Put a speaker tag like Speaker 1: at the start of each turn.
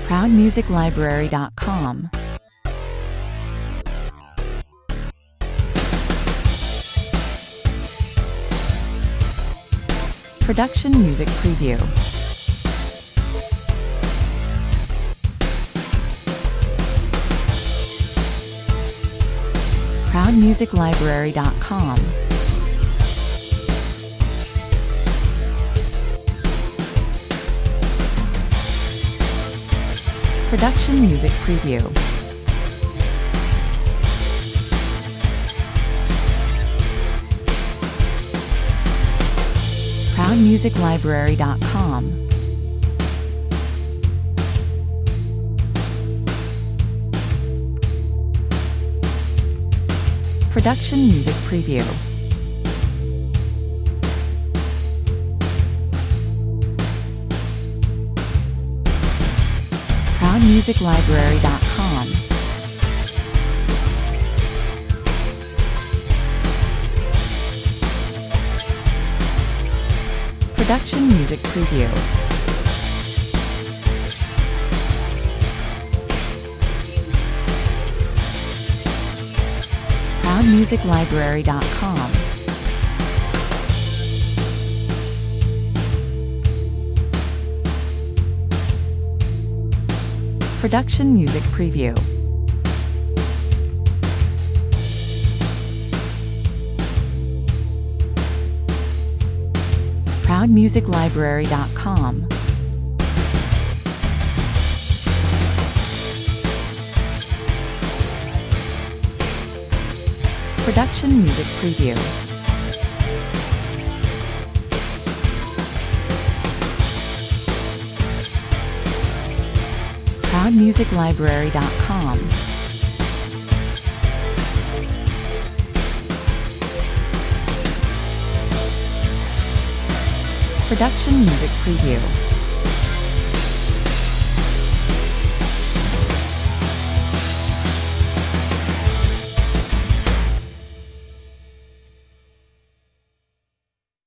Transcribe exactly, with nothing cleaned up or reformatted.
Speaker 1: proud music library dot com. Production Music Preview. proud music library dot com. Production Music Preview. proud music library dot com. Production Music Preview. proud music library dot com. Production Music Preview. proud music library dot com. Production Music Preview. proud music library dot com. Production Music Preview. proud music library dot com. Production Music Preview.